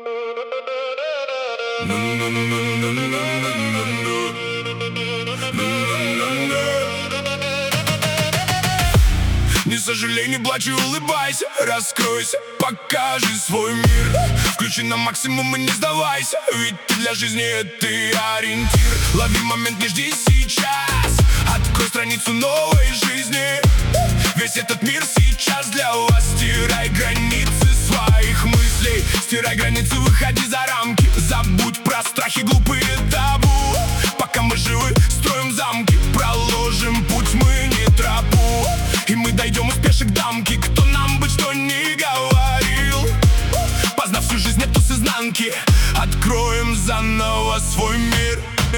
Не сожалей, не плачь и улыбайся, раскройся, покажи свой мир. Включи на максимум и не сдавайся, ведь ты для жизни это ориентир. Лови момент, не жди сейчас, открой страницу новой жизни. Весь этот мир сейчас для вас. Стирай границы своих мыслей, стирай границы, выходи за рамки. Забудь про страхи, глупые табу. Пока мы живы, строим замки, проложим путь, мы не тропу. И мы дойдем из пешек дамки. Кто нам быть, что не говорил, познав всю жизнь эту с изнанки, откроем заново свой мир.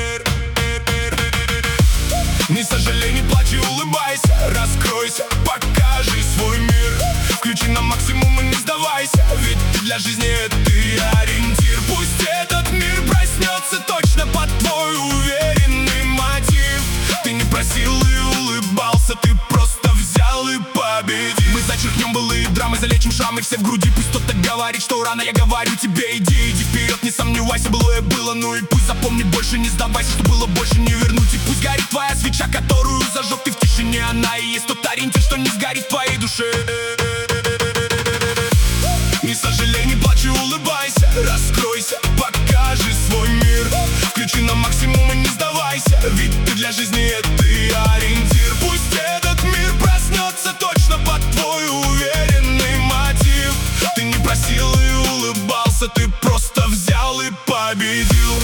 Не сожалей, не плачь и улыбайся, раскройся, покажи свой мир. Включи на максимум и не сдавайся, ведь ты для жизни это ориентир. Пусть этот мир проснется точно под твой уверенный мотив. Ты не просил и улыбался, ты просто взял и победил. Мы зачеркнем былые драмы, залечим шрамы все в груди. Пусть кто-то говорит, что рано, я говорю тебе, иди вперед, не сомневайся, былое было. Ну и пусть запомни, больше не сдавайся, что было больше не вернуть. И пусть горит твоя свеча, которую зажег ты в тишине. Она и есть тот ориентир, что не сгорит в твоей душе. Не сожалей, не плачь и улыбайся, раскройся, покажи свой мир. Включи на максимум и не сдавайся, ведь ты для жизни это ориентир. Пусть этот мир проснется точно под твой уверенный мотив. Ты не просил и улыбался, ты просто взял и победил.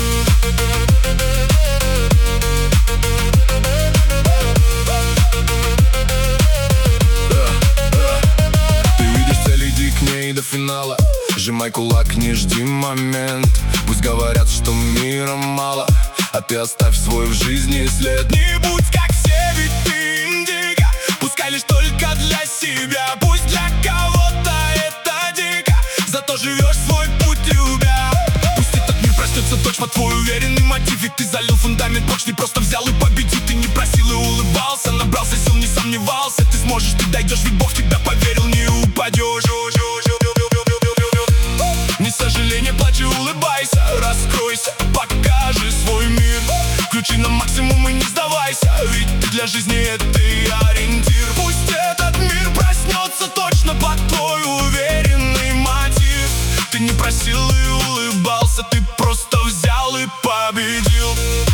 Ты видишь цель, иди к ней до финала. Сжимай кулак, не жди момент. Пусть говорят, что мира мало, а ты оставь свой в жизни след. Не будь как все, ведь ты индиго, пускай лишь только для себя. Пусть для кого-то это дико, зато живешь свой путь, любя. Пусть этот мир проснется точно под твой уверенный мотив. Ведь ты залил фундамент почты, просто взял и победил. Ты не просил и улыбался, набрался сил, не сомневался. Ты сможешь, ты дойдешь, ведь Бог в тебя поверил, не упадешь. Не сожалей, не плачь и улыбайся, раскройся, покажи свой мир. Включи на максимум и не сдавайся, ведь ты для жизни это ориентир. Пусть этот мир проснется точно под твой уверенный мотив. Ты не просил и улыбался, ты просто взял и победил.